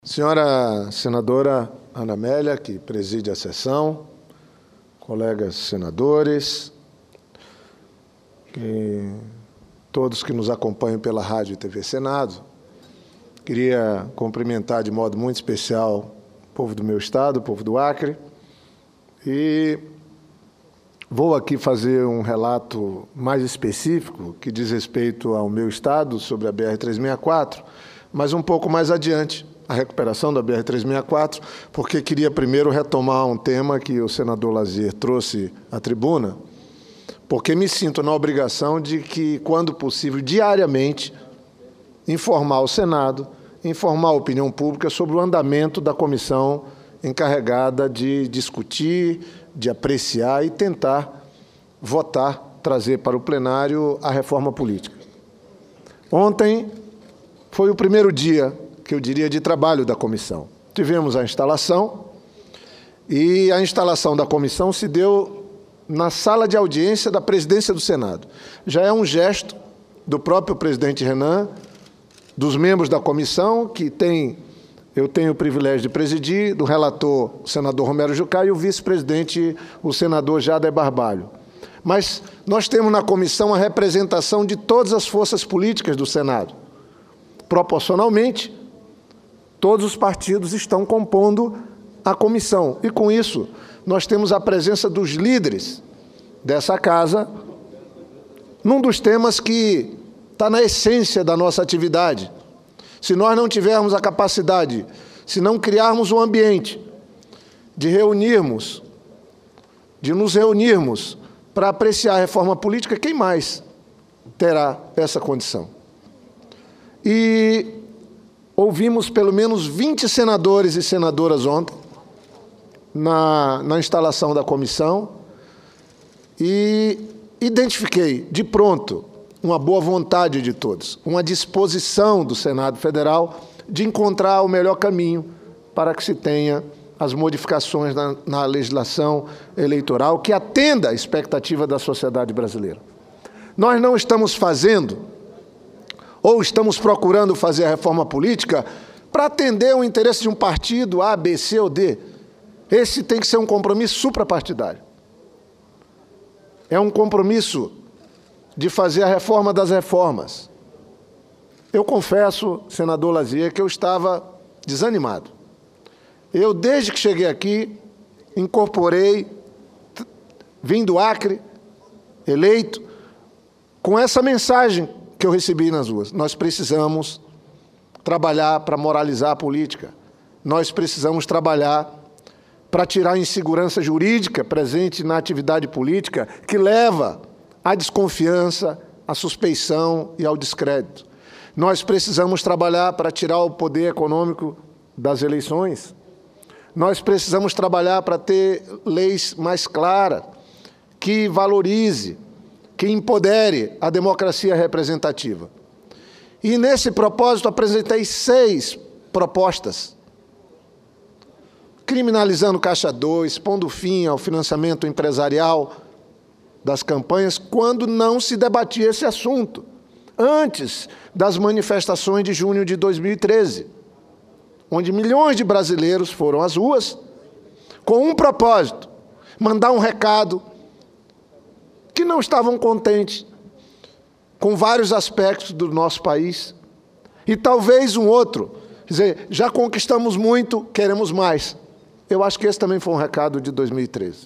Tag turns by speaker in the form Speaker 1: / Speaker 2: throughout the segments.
Speaker 1: Senhora senadora Ana Amélia, que preside a sessão, colegas senadores, todos que nos acompanham pela Rádio e TV Senado, queria cumprimentar de modo muito especial o povo do meu estado, o povo do Acre, e vou aqui fazer um relato mais específico que diz respeito ao meu estado sobre a BR-364, mas um pouco mais adiante, a recuperação da BR-364, porque queria primeiro retomar um tema que o senador Lazier trouxe à tribuna, porque me sinto na obrigação de que, quando possível, diariamente, informar o Senado, informar a opinião pública sobre o andamento da comissão encarregada de discutir, de apreciar e tentar votar, trazer para o plenário a reforma política. Ontem foi o primeiro dia, que eu diria, de trabalho da comissão. Tivemos a instalação, e a instalação da comissão se deu na sala de audiência da presidência do Senado. Já é um gesto do próprio presidente Renan, dos membros da comissão, que eu tenho o privilégio de presidir, do relator, o senador Romero Jucá, e o vice-presidente, o senador Jader Barbalho. Mas nós temos na comissão a representação de todas as forças políticas do Senado. Proporcionalmente, todos os partidos estão compondo a comissão. E, com isso, nós temos a presença dos líderes dessa casa num dos temas que está na essência da nossa atividade. Se nós não tivermos a capacidade, se não criarmos um ambiente de nos reunirmos para apreciar a reforma política, quem mais terá essa condição? E ouvimos pelo menos 20 senadores e senadoras ontem, na instalação da comissão, e identifiquei, de pronto, uma boa vontade de todos, uma disposição do Senado Federal de encontrar o melhor caminho para que se tenha as modificações na legislação eleitoral que atenda à expectativa da sociedade brasileira. Nós não estamos fazendo, ou estamos procurando fazer a reforma política para atender o interesse de um partido A, B, C ou D. Esse tem que ser um compromisso suprapartidário. É um compromisso de fazer a reforma das reformas. Eu confesso, senador Lazier, que eu estava desanimado. Eu, desde que cheguei aqui, incorporei, vim do Acre, eleito, com essa mensagem que eu recebi nas ruas. Nós precisamos trabalhar para moralizar a política. Nós precisamos trabalhar para tirar a insegurança jurídica presente na atividade política, que leva à desconfiança, à suspeição e ao descrédito. Nós precisamos trabalhar para tirar o poder econômico das eleições. Nós precisamos trabalhar para ter leis mais claras, que valorize, que empodere a democracia representativa. E, nesse propósito, apresentei 6 propostas, criminalizando Caixa 2, pondo fim ao financiamento empresarial das campanhas, quando não se debatia esse assunto, antes das manifestações de junho de 2013, onde milhões de brasileiros foram às ruas com um propósito: mandar um recado que não estavam contentes com vários aspectos do nosso país, e talvez um outro, quer dizer, já conquistamos muito, queremos mais. Eu acho que esse também foi um recado de 2013.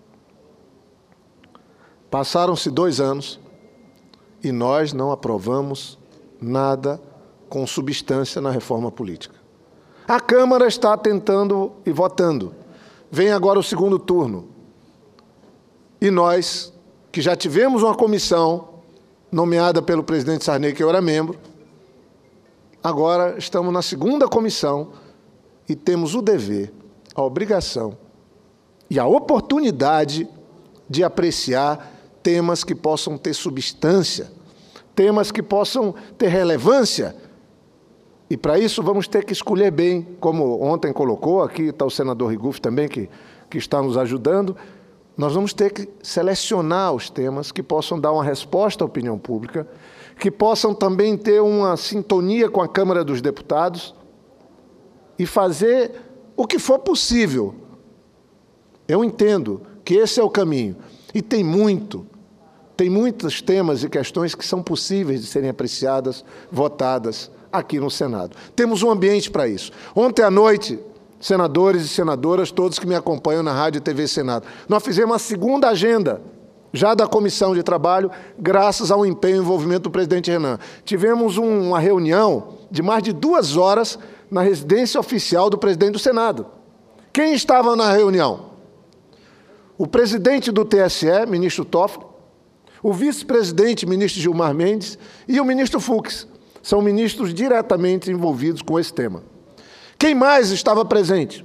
Speaker 1: Passaram-se 2 anos e nós não aprovamos nada com substância na reforma política. A Câmara está tentando e votando. Vem agora o segundo turno. E nós, que já tivemos uma comissão nomeada pelo presidente Sarney, que eu era membro, agora estamos na segunda comissão e temos o dever, a obrigação e a oportunidade de apreciar temas que possam ter substância, temas que possam ter relevância. E, para isso, vamos ter que escolher bem, como ontem colocou, aqui está o senador Riguf também, que está nos ajudando. Nós vamos ter que selecionar os temas que possam dar uma resposta à opinião pública, que possam também ter uma sintonia com a Câmara dos Deputados e fazer o que for possível. Eu entendo que esse é o caminho. E tem muitos temas e questões que são possíveis de serem apreciadas, votadas aqui no Senado. Temos um ambiente para isso. Ontem à noite, senadores e senadoras, todos que me acompanham na Rádio e TV Senado, nós fizemos a segunda agenda, já da Comissão de Trabalho, graças ao empenho e envolvimento do presidente Renan. Tivemos uma reunião de mais de 2 horas na residência oficial do presidente do Senado. Quem estava na reunião? O presidente do TSE, ministro Toffoli, o vice-presidente, ministro Gilmar Mendes, e o ministro Fux. São ministros diretamente envolvidos com esse tema. Quem mais estava presente?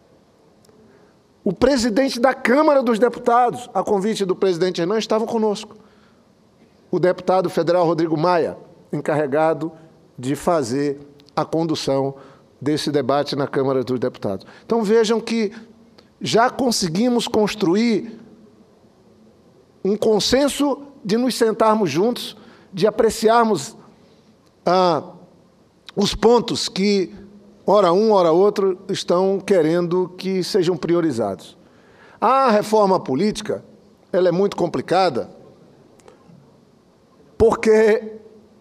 Speaker 1: O presidente da Câmara dos Deputados, a convite do presidente Renan, estava conosco. O deputado federal Rodrigo Maia, encarregado de fazer a condução desse debate na Câmara dos Deputados. Então, vejam que já conseguimos construir um consenso de nos sentarmos juntos, de apreciarmos os pontos que, ora um, ora outro, estão querendo que sejam priorizados. A reforma política, ela é muito complicada, porque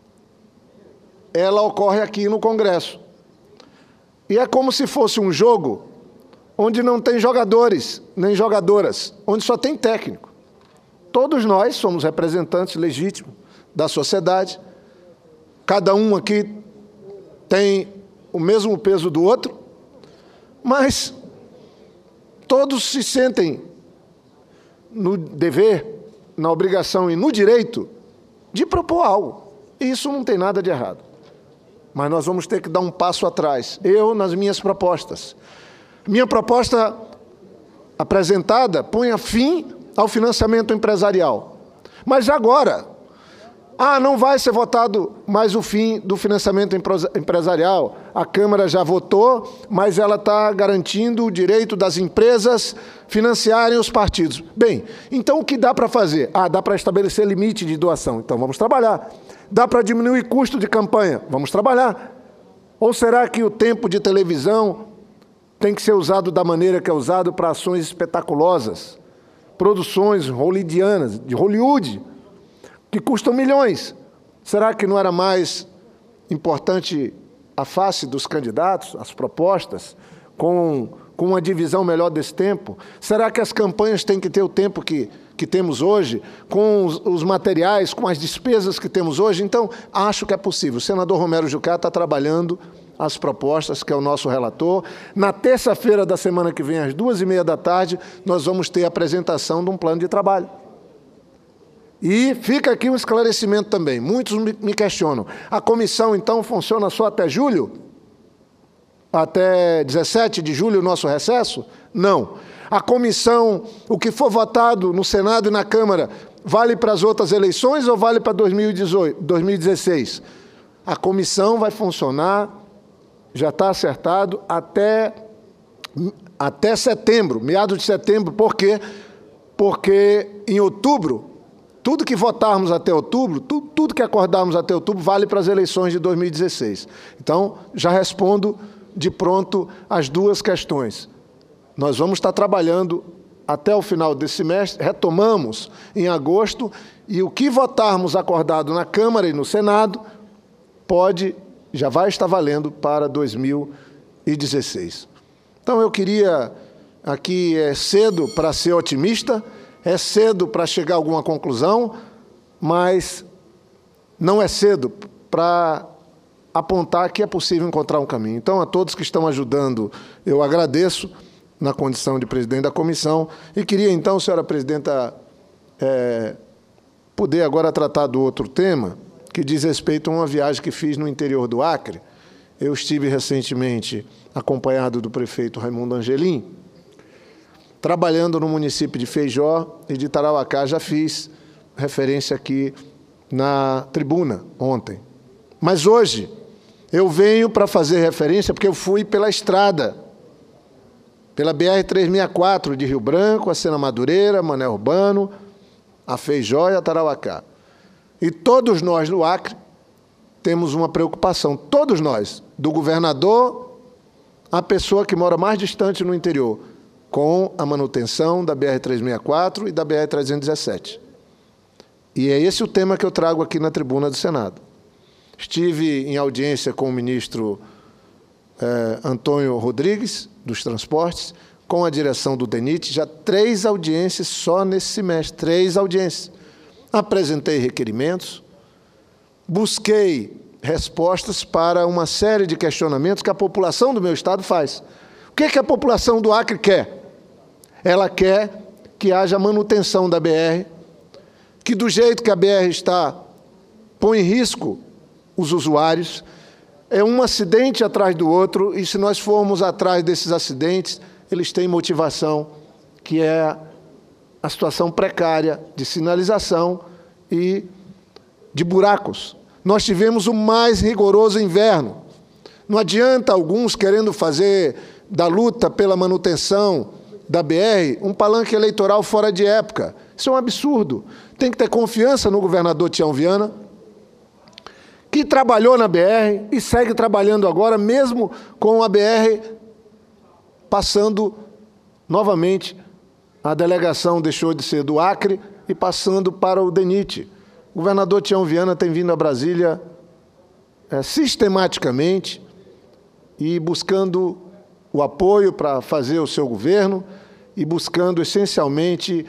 Speaker 1: ela ocorre aqui no Congresso. E é como se fosse um jogo onde não tem jogadores, nem jogadoras, onde só tem técnico. Todos nós somos representantes legítimos da sociedade, cada um aqui tem o mesmo peso do outro, mas todos se sentem no dever, na obrigação e no direito de propor algo. E isso não tem nada de errado. Mas nós vamos ter que dar um passo atrás. Eu, nas minhas propostas. Minha proposta apresentada põe fim ao financiamento empresarial. Mas agora, não vai ser votado mais o fim do financiamento empresarial. A Câmara já votou, mas ela está garantindo o direito das empresas financiarem os partidos. Bem, então o que dá para fazer? Dá para estabelecer limite de doação. Então vamos trabalhar. Dá para diminuir custo de campanha? Vamos trabalhar. Ou será que o tempo de televisão tem que ser usado da maneira que é usado para ações espetaculosas? Produções hollywoodianas, de Hollywood, que custam milhões. Será que não era mais importante a face dos candidatos, as propostas, com uma divisão melhor desse tempo? Será que as campanhas têm que ter o tempo que temos hoje, com os materiais, com as despesas que temos hoje? Então, acho que é possível. O senador Romero Jucá está trabalhando as propostas, que é o nosso relator. Na terça-feira da semana que vem, às 14h30 da tarde, nós vamos ter a apresentação de um plano de trabalho. E fica aqui um esclarecimento também. Muitos me questionam. A comissão, então, funciona só até julho? Até 17 de julho, o nosso recesso? Não. A comissão, o que for votado no Senado e na Câmara, vale para as outras eleições ou vale para 2016? A comissão vai funcionar, já está acertado, até setembro, meados de setembro. Por quê? Porque em outubro, tudo que votarmos até outubro, tudo que acordarmos até outubro, vale para as eleições de 2016. Então, já respondo de pronto as duas questões. Nós vamos estar trabalhando até o final desse semestre, retomamos em agosto, e o que votarmos acordado na Câmara e no Senado já vai estar valendo para 2016. Então, eu queria, aqui é cedo para ser otimista, é cedo para chegar a alguma conclusão, mas não é cedo para apontar que é possível encontrar um caminho. Então, a todos que estão ajudando, eu agradeço, na condição de presidente da comissão, e queria, então, senhora presidenta, poder agora tratar do outro tema, que diz respeito a uma viagem que fiz no interior do Acre. Eu estive recentemente acompanhado do prefeito Raimundo Angelim, trabalhando no município de Feijó e de Tarauacá. Já fiz referência aqui na tribuna ontem. Mas hoje eu venho para fazer referência porque eu fui pela estrada, pela BR-364 de Rio Branco, a Sena Madureira, Mané Urbano, a Feijó e a Tarauacá. E todos nós do Acre temos uma preocupação, todos nós, do governador a pessoa que mora mais distante no interior, com a manutenção da BR-364 e da BR-317. E é esse o tema que eu trago aqui na tribuna do Senado. Estive em audiência com o ministro Antônio Rodrigues, dos Transportes, com a direção do DENIT, já 3 audiências só nesse semestre, 3 audiências. Apresentei requerimentos, busquei respostas para uma série de questionamentos que a população do meu estado faz. O que a população do Acre quer? Ela quer que haja manutenção da BR, que do jeito que a BR está, põe em risco os usuários, é um acidente atrás do outro, e se nós formos atrás desses acidentes, eles têm motivação, que é a situação precária de sinalização e de buracos. Nós tivemos o mais rigoroso inverno. Não adianta alguns querendo fazer da luta pela manutenção da BR um palanque eleitoral fora de época. Isso é um absurdo. Tem que ter confiança no governador Tião Viana, que trabalhou na BR e segue trabalhando agora, mesmo com a BR passando novamente, a delegação deixou de ser do Acre e passando para o DENIT. O governador Tião Viana tem vindo a Brasília sistematicamente e buscando o apoio para fazer o seu governo e buscando, essencialmente,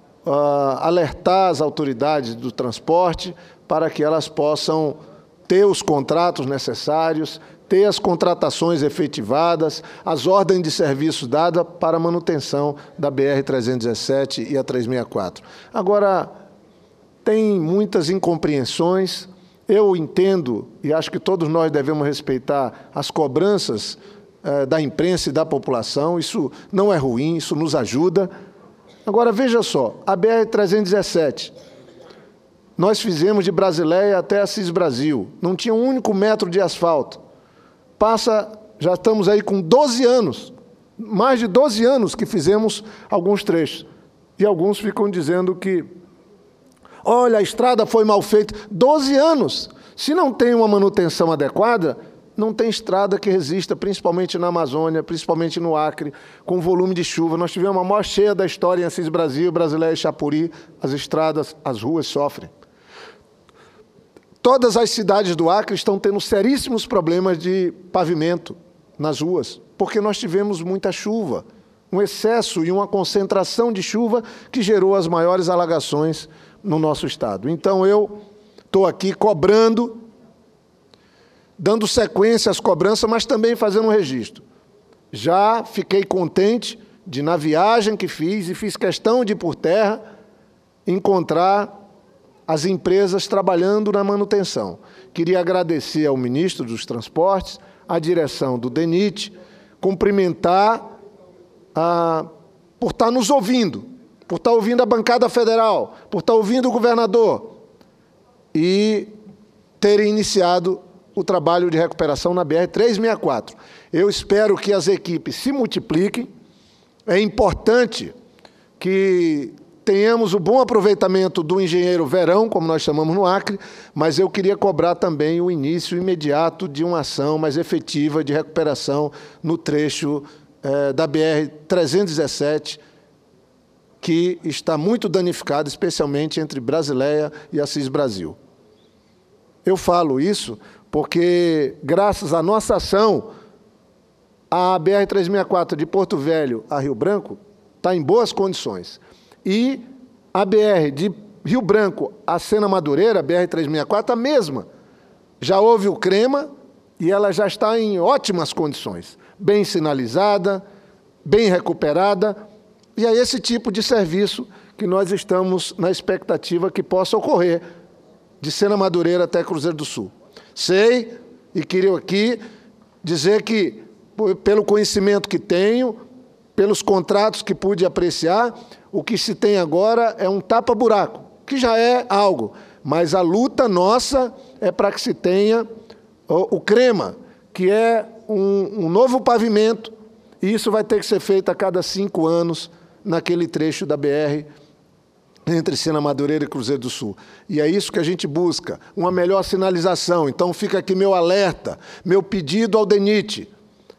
Speaker 1: alertar as autoridades do transporte para que elas possam ter os contratos necessários, ter as contratações efetivadas, as ordens de serviço dadas para a manutenção da BR-317 e a 364. Agora, tem muitas incompreensões. Eu entendo, e acho que todos nós devemos respeitar as cobranças da imprensa e da população. Isso não é ruim, isso nos ajuda. Agora, veja só, a BR-317, nós fizemos de Brasileia até Assis Brasil, não tinha um único metro de asfalto. Já estamos aí com 12 anos, mais de 12 anos que fizemos alguns trechos. E alguns ficam dizendo que, olha, a estrada foi mal feita. 12 anos! Se não tem uma manutenção adequada, não tem estrada que resista, principalmente na Amazônia, principalmente no Acre, com volume de chuva. Nós tivemos a maior cheia da história em Assis Brasil, Brasileia e Chapuri, as estradas, as ruas sofrem. Todas as cidades do Acre estão tendo seríssimos problemas de pavimento nas ruas, porque nós tivemos muita chuva, um excesso e uma concentração de chuva que gerou as maiores alagações no nosso estado. Então, eu estou aqui cobrando, dando sequência às cobranças, mas também fazendo um registro. Já fiquei contente de, na viagem que fiz, e fiz questão de ir por terra, encontrar as empresas trabalhando na manutenção. Queria agradecer ao ministro dos Transportes, à direção do DENIT, cumprimentar por estar nos ouvindo, por estar ouvindo a bancada federal, por estar ouvindo o governador e terem iniciado o trabalho de recuperação na BR-364. Eu espero que as equipes se multipliquem. É importante que tenhamos o bom aproveitamento do engenheiro Verão, como nós chamamos no Acre, mas eu queria cobrar também o início imediato de uma ação mais efetiva de recuperação no trecho da BR-317, que está muito danificado, especialmente entre Brasileia e Assis Brasil. Eu falo isso porque, graças à nossa ação, a BR-364 de Porto Velho a Rio Branco está em boas condições. E a BR de Rio Branco a Sena Madureira, a BR-364, a mesma. Já houve o crema e ela já está em ótimas condições, bem sinalizada, bem recuperada, e é esse tipo de serviço que nós estamos na expectativa que possa ocorrer de Sena Madureira até Cruzeiro do Sul. Sei, e queria aqui dizer que, pelo conhecimento que tenho, pelos contratos que pude apreciar, o que se tem agora é um tapa-buraco, que já é algo, mas a luta nossa é para que se tenha o crema, que é um novo pavimento, e isso vai ter que ser feito a cada 5 anos naquele trecho da BR entre Sena Madureira e Cruzeiro do Sul. E é isso que a gente busca, uma melhor sinalização. Então fica aqui meu alerta, meu pedido ao DENIT,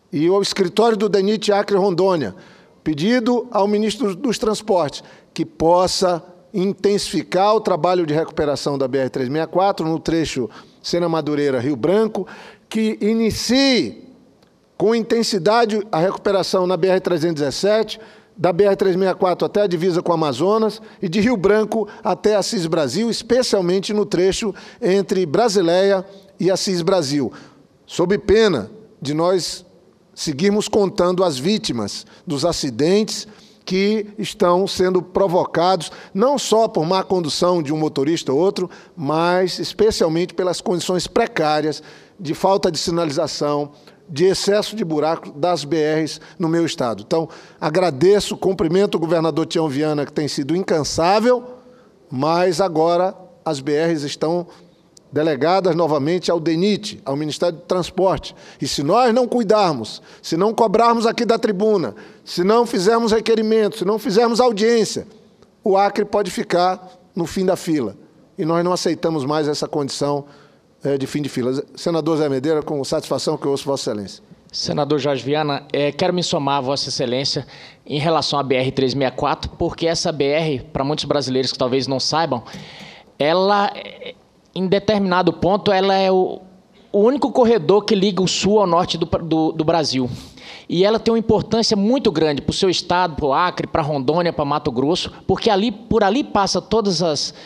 Speaker 1: e ao escritório do DENIT Acre Rondônia, pedido ao ministro dos Transportes que possa intensificar o trabalho de recuperação da BR-364 no trecho Sena Madureira, Rio Branco, que inicie com intensidade a recuperação na BR-317, da BR-364 até a divisa com o Amazonas e de Rio Branco até Assis Brasil, especialmente no trecho entre Brasileia e Assis Brasil, sob pena de nós seguirmos contando as vítimas dos acidentes que estão sendo provocados não só por má condução de um motorista ou outro, mas especialmente pelas condições precárias de falta de sinalização, de excesso de buraco das BRs no meu estado. Então, agradeço, cumprimento o governador Tião Viana, que tem sido incansável, mas agora as BRs estão delegadas novamente ao DENIT, ao Ministério do Transporte. E se nós não cuidarmos, se não cobrarmos aqui da tribuna, se não fizermos requerimentos, se não fizermos audiência, o Acre pode ficar no fim da fila. E nós não aceitamos mais essa condição de fim de fila. Senador Zé Medeira, com satisfação que eu ouço Vossa Excelência.
Speaker 2: Senador Jorge Viana, quero me somar a Vossa Excelência em relação à BR-364, porque essa BR, para muitos brasileiros que talvez não saibam, ela, em determinado ponto, ela é o único corredor que liga o sul ao norte do Brasil. E ela tem uma importância muito grande para o seu estado, para o Acre, para Rondônia, para Mato Grosso, porque por ali passa todas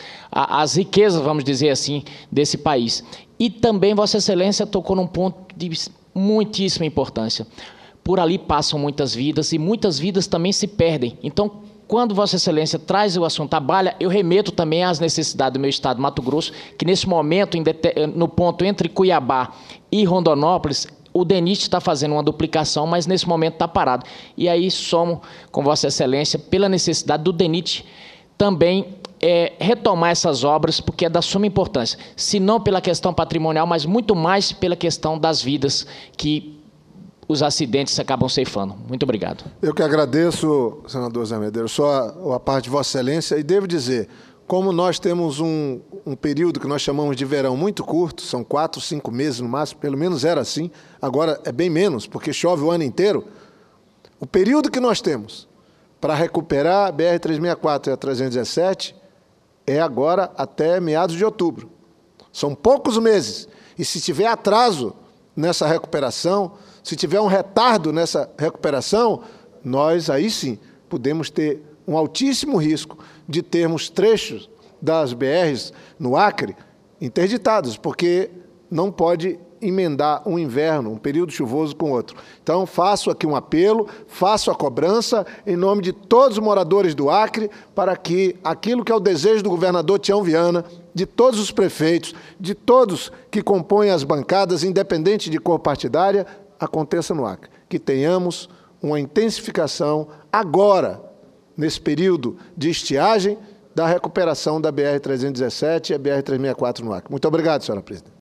Speaker 2: as riquezas, vamos dizer assim, desse país. E também Vossa Excelência tocou num ponto de muitíssima importância. Por ali passam muitas vidas e muitas vidas também se perdem. Então, quando Vossa Excelência traz o assunto à baila, eu remeto também às necessidades do meu estado, Mato Grosso, que nesse momento, no ponto entre Cuiabá e Rondonópolis, o DENIT está fazendo uma duplicação, mas nesse momento está parado. E aí somo com Vossa Excelência pela necessidade do DENIT também retomar essas obras, porque é da suma importância, se não pela questão patrimonial, mas muito mais pela questão das vidas que os acidentes acabam ceifando. Muito obrigado.
Speaker 1: Eu que agradeço, senador Zé Medeira, só a parte de Vossa Excelência, e devo dizer, como nós temos um período que nós chamamos de verão muito curto, são 4, 5 meses no máximo, pelo menos era assim, agora é bem menos, porque chove o ano inteiro, o período que nós temos para recuperar a BR-364 e a 317 é agora até meados de outubro. São poucos meses, e se tiver atraso nessa recuperação, se tiver um retardo nessa recuperação, nós aí sim podemos ter um altíssimo risco de termos trechos das BRs no Acre interditados, porque não pode emendar um inverno, um período chuvoso com outro. Então, faço aqui um apelo, faço a cobrança em nome de todos os moradores do Acre, para que aquilo que é o desejo do governador Tião Viana, de todos os prefeitos, de todos que compõem as bancadas, independente de cor partidária, aconteça no Acre. Que tenhamos uma intensificação agora, nesse período de estiagem, da recuperação da BR-317 e a BR-364 no Acre. Muito obrigado, senhora presidente.